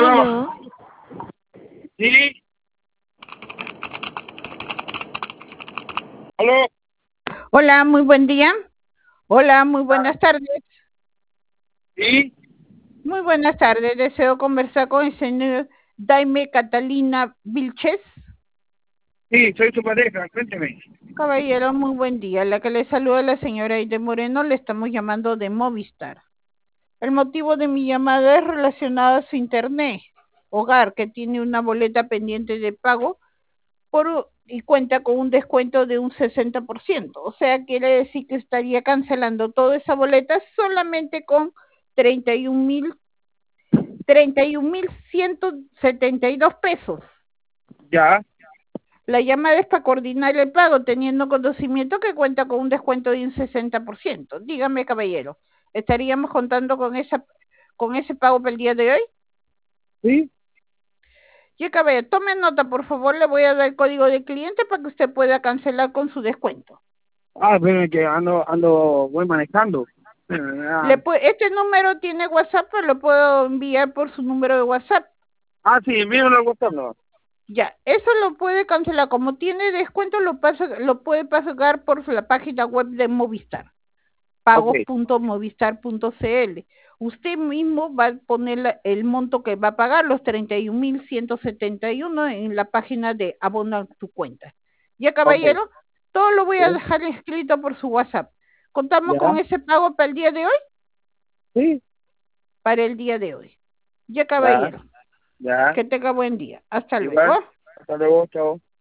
Aló. Aló. Sí. Aló. Hola, muy buen día. Hola, muy buenas tardes. Sí. Muy buenas tardes. Deseo conversar con el señor Daime Catalina Vilches. Sí, soy su pareja. Cuénteme. Caballero, muy buen día. La que le saluda la señora Aide Moreno, le estamos llamando de Movistar. El motivo de mi llamada es relacionado a su internet hogar, que tiene una boleta pendiente de pago y cuenta con un descuento de un 60%. O sea, quiere decir que estaría cancelando toda esa boleta solamente con 31.172 pesos. Ya. La llamada es para coordinar el pago, teniendo conocimiento que cuenta con un descuento de un 60%. Dígame, caballero, ¿estaríamos contando con ese pago para el día de hoy? Sí. Y caballero, tome nota, por favor, le voy a dar el código de cliente para que usted pueda cancelar con su descuento. Pero que voy manejando. Este número tiene WhatsApp, pero lo puedo enviar por su número de WhatsApp. Sí, envíamelo al WhatsApp, no. Ya, eso lo puede cancelar. Como tiene descuento, lo puede pagar por la página web de Movistar, Ok. pagos.movistar.cl. Usted mismo va a poner el monto que va a pagar, los 31.171 en la página de abona tu cuenta. Ya, Ok. caballero, todo lo voy a Sí. dejar escrito por su WhatsApp. ¿Contamos Ya. con ese pago para el día de hoy? Sí. Para el día de hoy. Ya, Ya. caballero, Ya. que tenga buen día. Hasta luego. Igual. Hasta luego. Chao.